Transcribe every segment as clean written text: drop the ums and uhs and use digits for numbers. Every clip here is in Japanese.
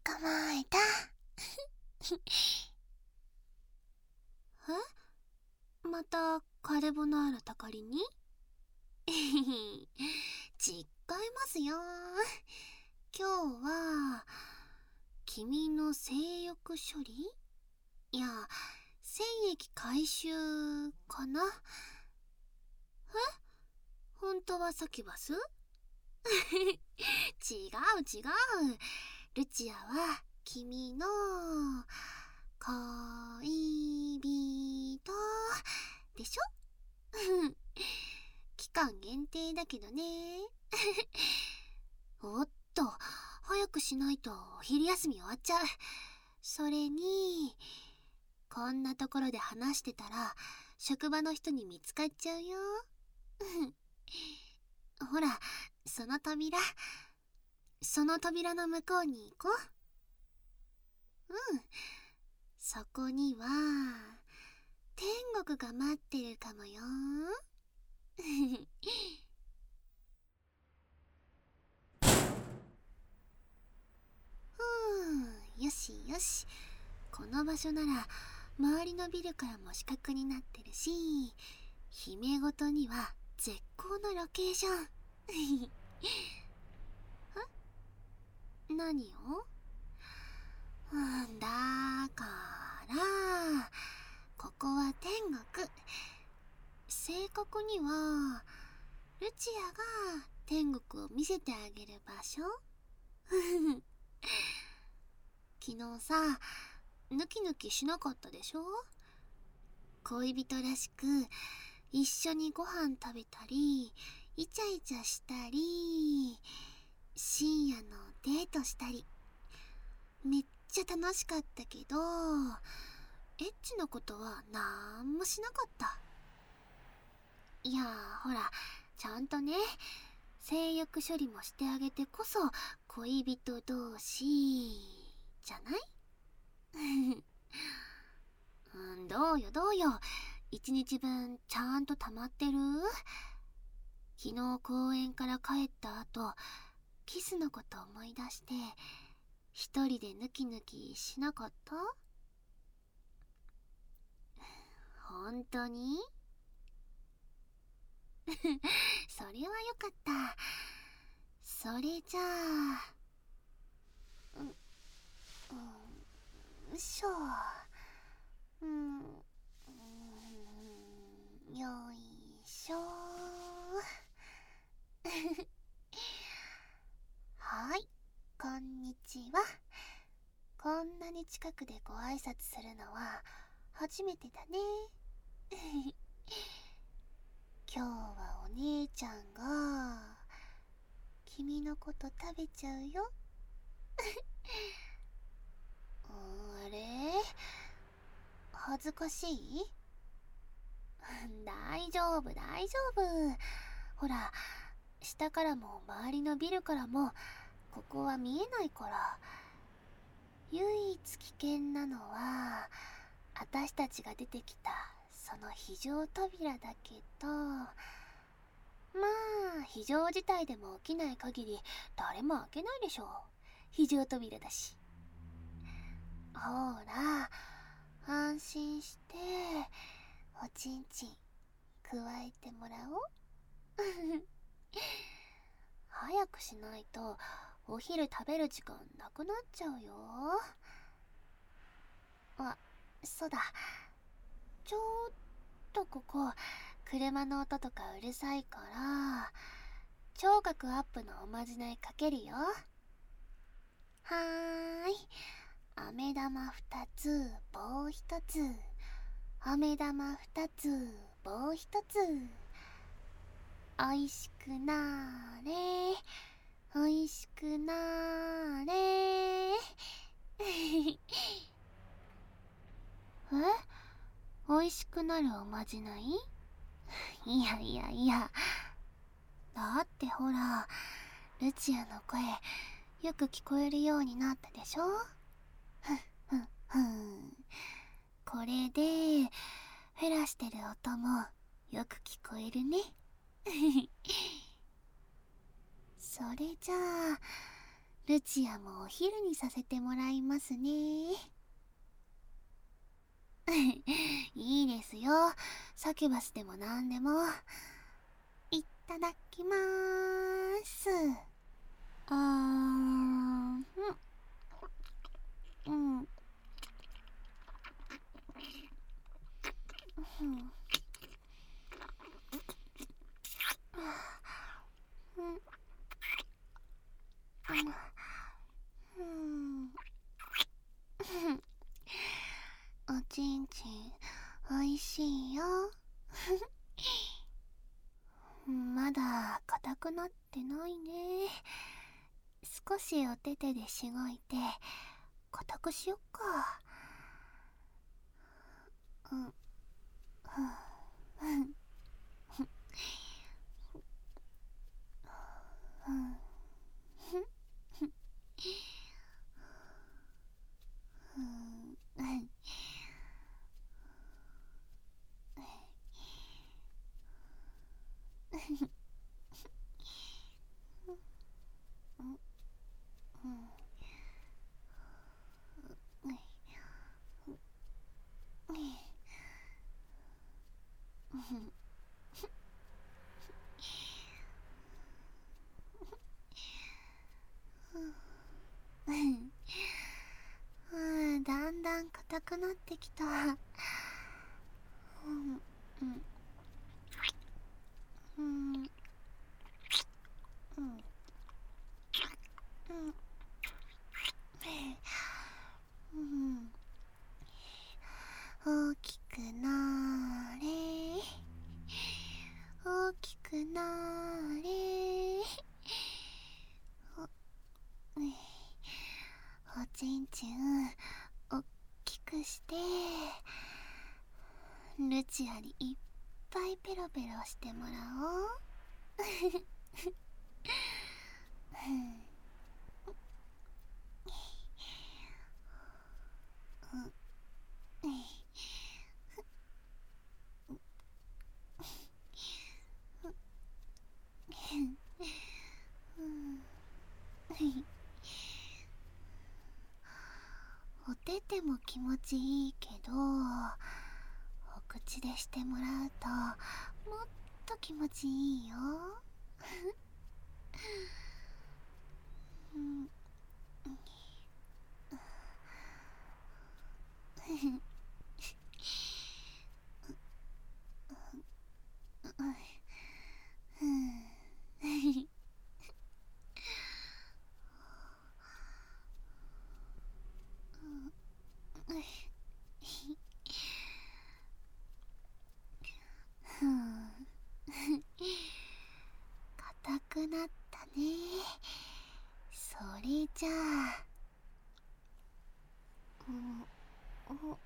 捕まえた。 え？またカルボナーラたかりに？違いますよ。今日は君の性欲処理、いや、精液回収かな。本当はサキュバス？違う違う。ルチアは君の恋人でしょ？期間限定だけどね。おっと、早くしないとお昼休み終わっちゃう。それに、こんなところで話してたら職場の人に見つかっちゃうよ。ほら、その扉、その扉の向こうに行こう。そこには天国が待ってるかもよ。よしよし。この場所なら周りのビルからも死角になってるし、姫ごとには絶好のロケーション。何を？だからここは天国。正確にはルチアが天国を見せてあげる場所。昨日さ、ヌキヌキしなかったでしょ？恋人らしく一緒にご飯食べたり、イチャイチャしたり、深夜のデートしたり、めっちゃ楽しかったけど、エッチなことはなんもしなかった。いやほら、ちゃんとね、性欲処理もしてあげてこそ恋人同士じゃない？どうよどうよ。一日分ちゃんと溜まってる？昨日公園から帰った後、キスのこと思い出して一人でヌキヌキしなかった？本当に？それはよかった。それじゃあ、よいしょ。よいしょ。はい、こんにちは。こんなに近くでご挨拶するのは初めてだね。今日はお姉ちゃんが君のこと食べちゃうよ。あれ？恥ずかしい？大丈夫大丈夫。ほら、下からも周りのビルからもここは見えないから。唯一危険なのは私たちが出てきたその非常扉だけど、まあ非常事態でも起きない限り誰も開けないでしょう。非常扉だし。ほら、安心しておちんちんくわえてもらおう。早くしないとお昼食べる時間なくなっちゃうよ。あ、そうだ。ちょっとここ車の音とかうるさいから聴覚アップのおまじないかけるよ。はーい。飴玉2つ棒1つ、飴玉2つ棒1つ。おいしくなーれ、おいしくなーれ。おいしくなるおまじない？いやいやいや。だってほら、ルチアの声よく聞こえるようになったでしょ？ふんふんふん。これでフェラしてる音もよく聞こえるね。それじゃあルチアもお昼にさせてもらいますね。いいですよ。サキュバスでもなんでも。いただきまーす。うん。うん。おちんちんおいしいよ。まだ硬くなってないね。少しお手手でしごいて硬くしよっか。うん。うんうんうんだんだん硬くなってきた。うんうんうんうんうん大きくなれ、大きくなれ。おちんちんおっきくして、ルチアにいっぱいペロペロしてもらおう。お手手も気持ちいいけど、お口でしてもらうともっと気持ちいいよ。うん硬くなったね。それじゃあ、お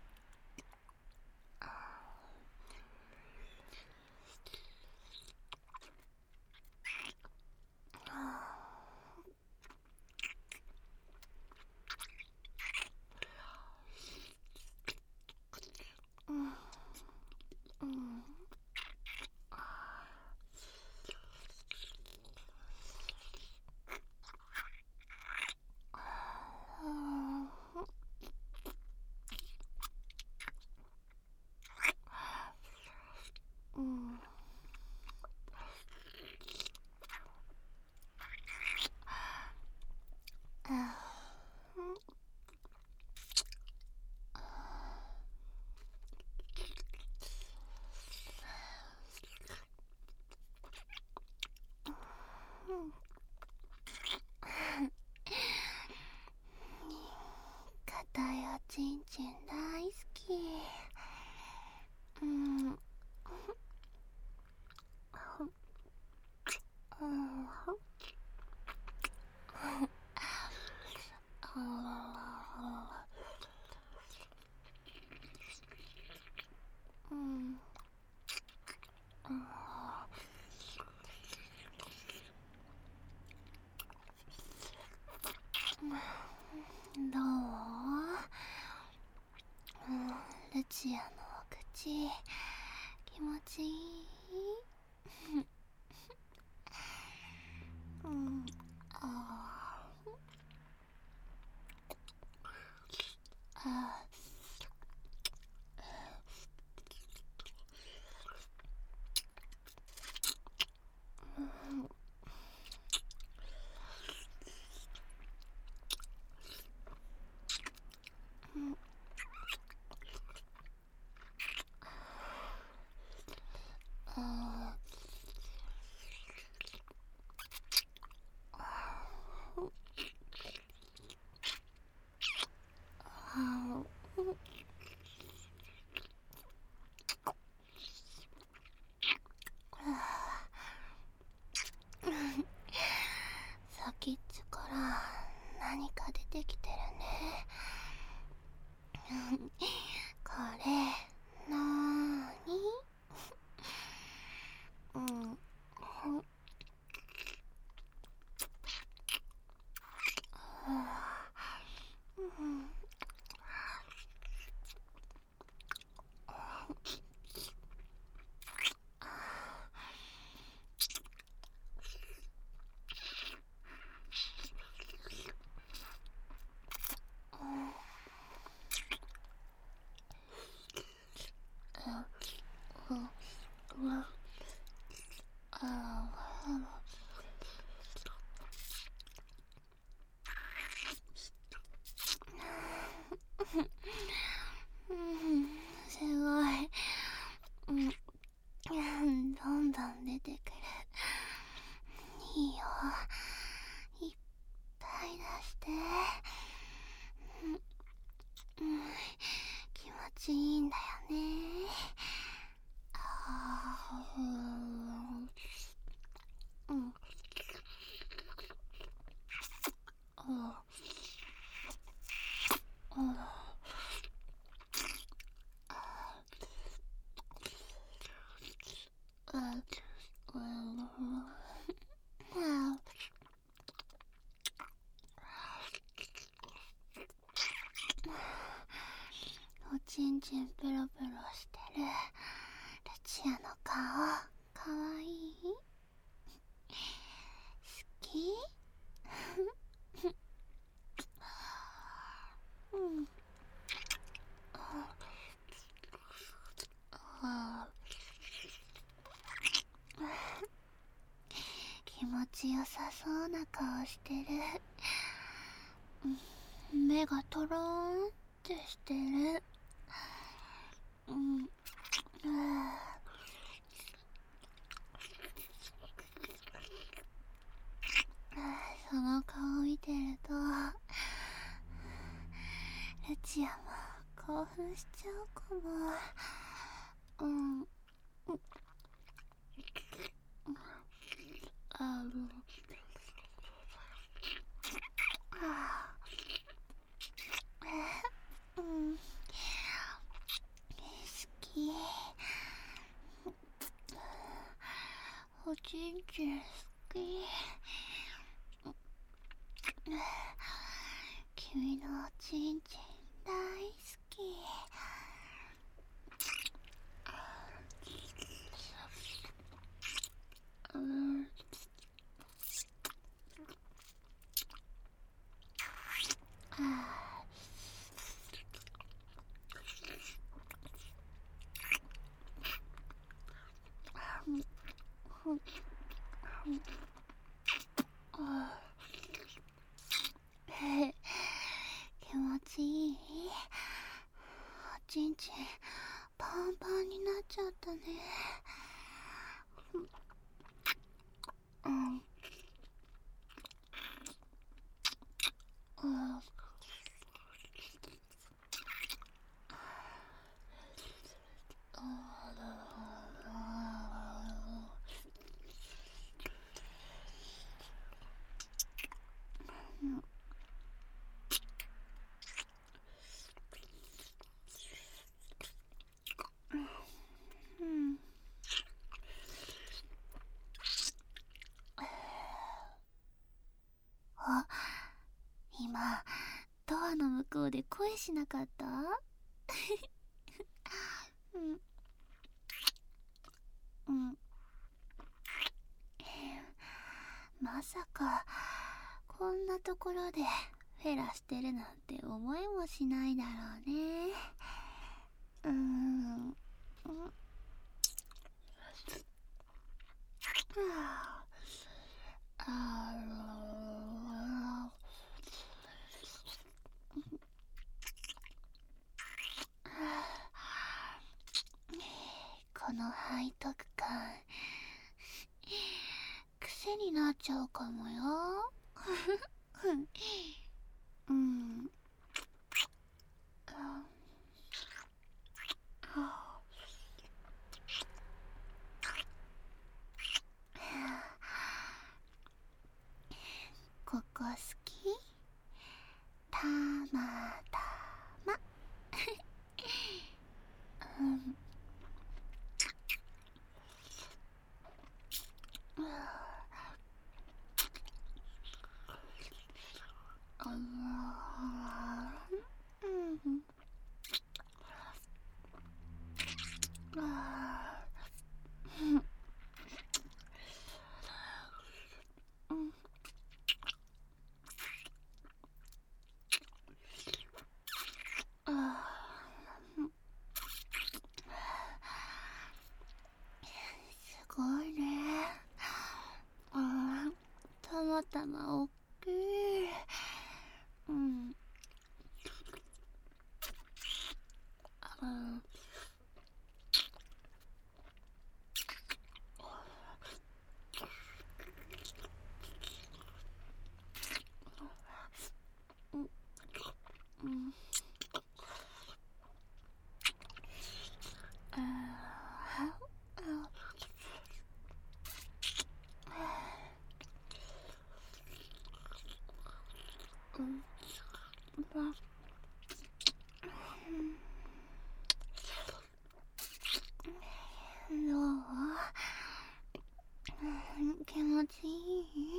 硬いおちんちん大好き。うんどう、ルチアのお口気持ちいい。うんあ何か出てきてるね。これなーに？うん。すごい。どんどん出てくる。いいよ。いっぱい出して。気持ちいいんだよね。おちんちんペロペロしてるルチアの顔、かわいい？好き？気持ちよさそうな顔してる。目がトローンってしてる。その顔見てるとルチアも興奮しちゃうかも。好き。おちんちん好き。君のおちんちん大好き。気持ちいい？おちんちんパンパンになっちゃったね。あ、今ドアの向こうで声しなかった？まさかこんなところでフェラしてるなんて思いもしないだろうね。この背徳感癖になっちゃうかもよ。ここ好き？ 頭おっきい。うん。気持ちいい。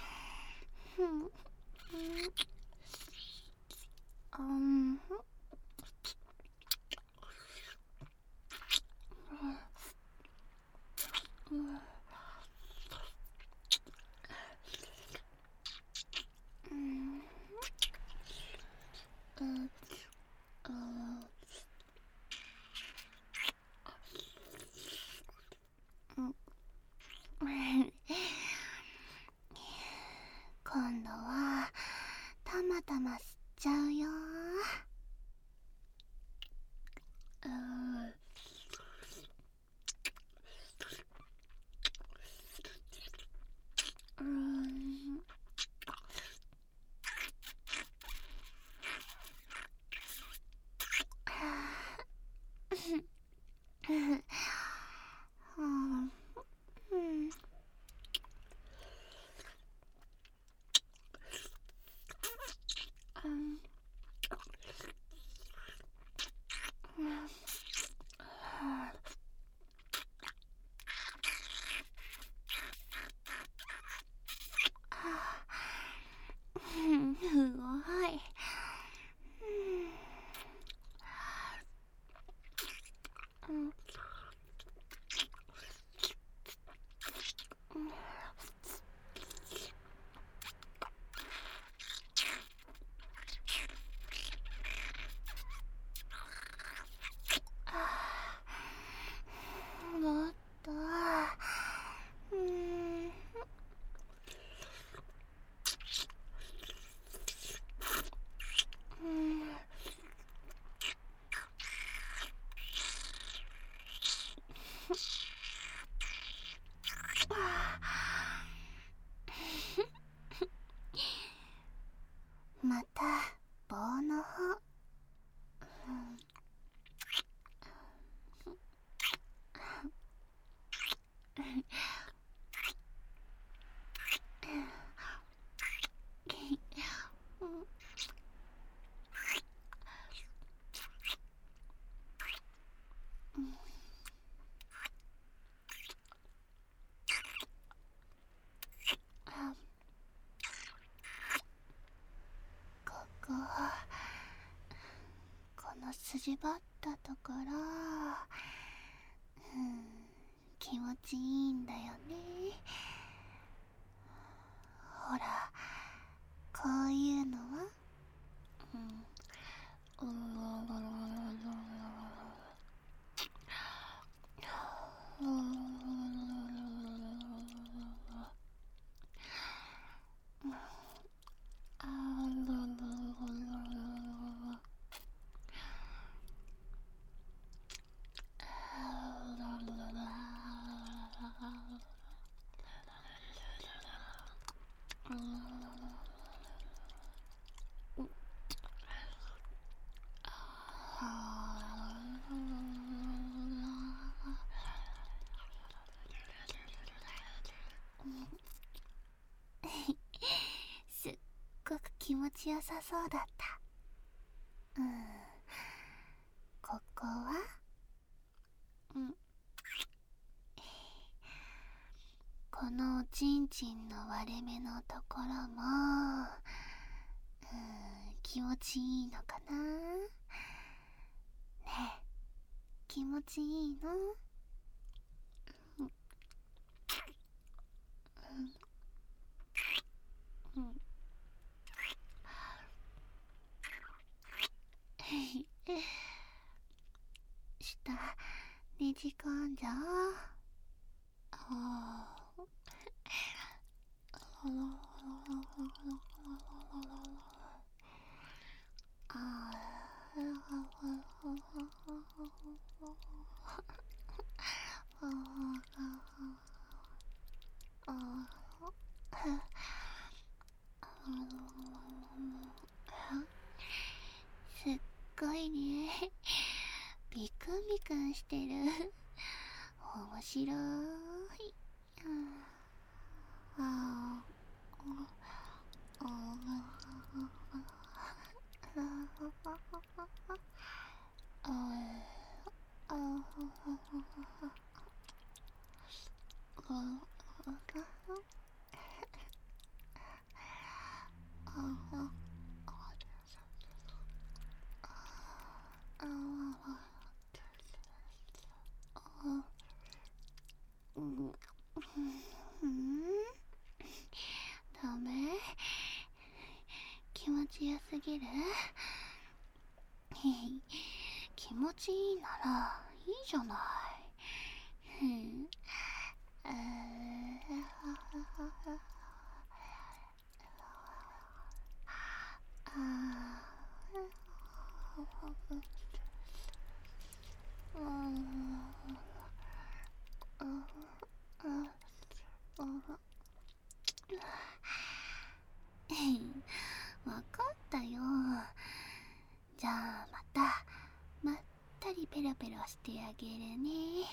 今度はたまたま吸っちゃうよ。すごい。もっと。また棒の方。この筋張ったところ、気持ちいいんだよね。ほら、こういうのはすっごく気持ちよさそうだった。ここはこのおちんちんの割れ目のところも気持ちいいのかな。ねえ、気持ちいいの？下ねじ込んじゃおう。 すっごいね。ビクンビクンしてる。面白い。ダメ？気持ちよすぎる？気持ちいいならいいじゃない。わかったよ。じゃあまたまったりペロペロしてあげるね。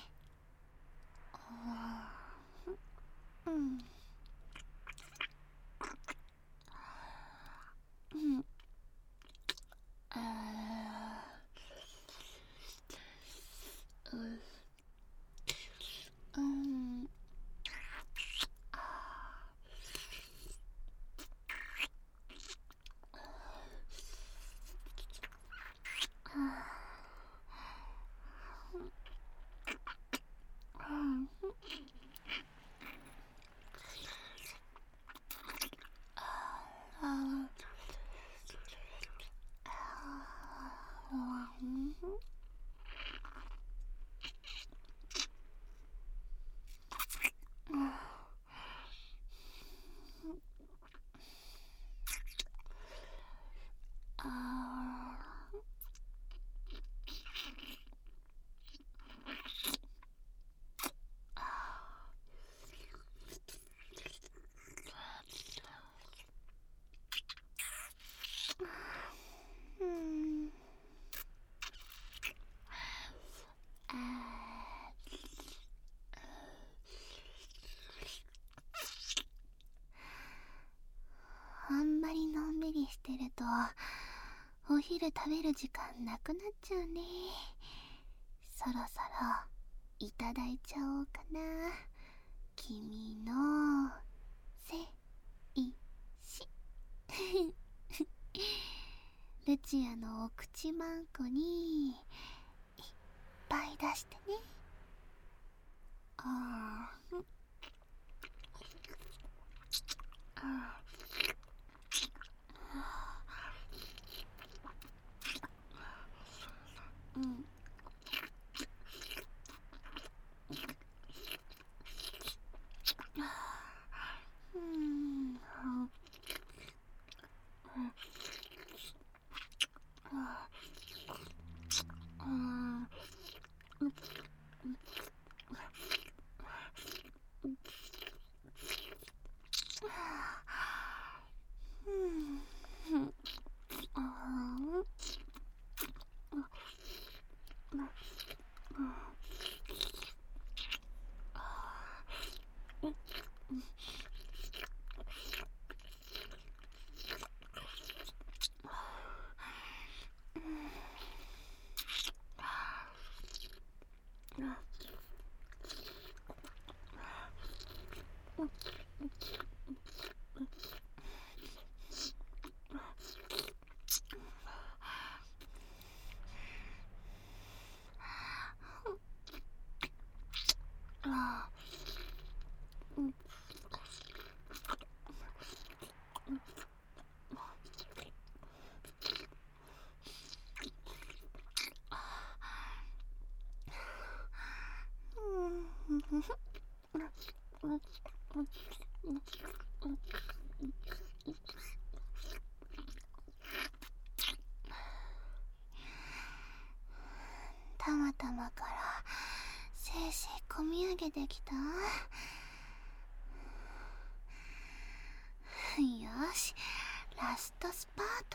あんまりのんびりしてるとお昼食べる時間なくなっちゃうね。そろそろいただいちゃおうかな。君のせいしルチアのお口まんこにいっぱい出してね。 えてきた。よし、ラストスパート。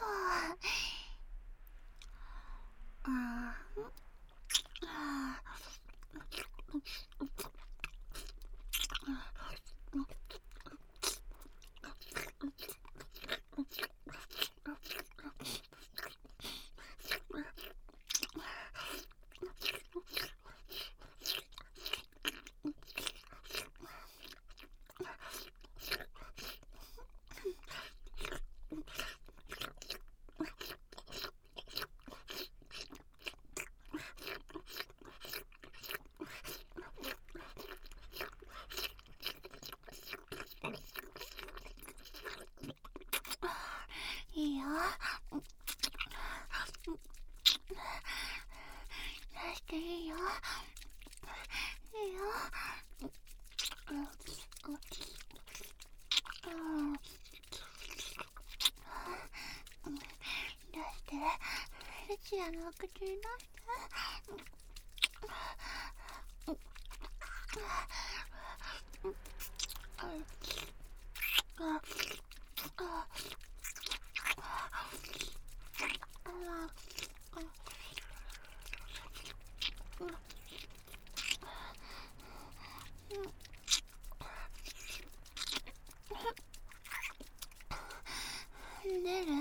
いいよ。出していいよ。いいよ。出して。ルチアのお口に出して。出る？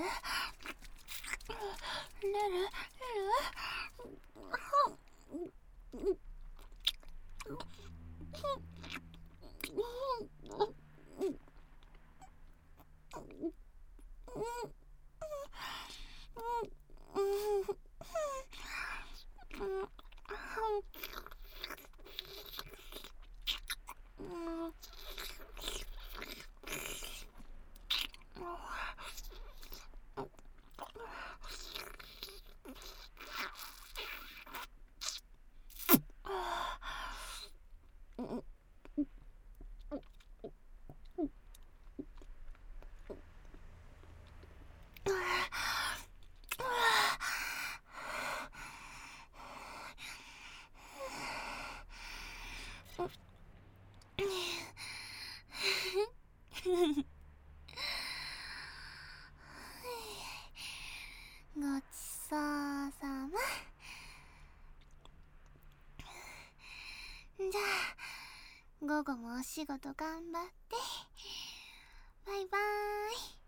ごちそうさま。じゃあ午後もお仕事頑張って。バイバーイ。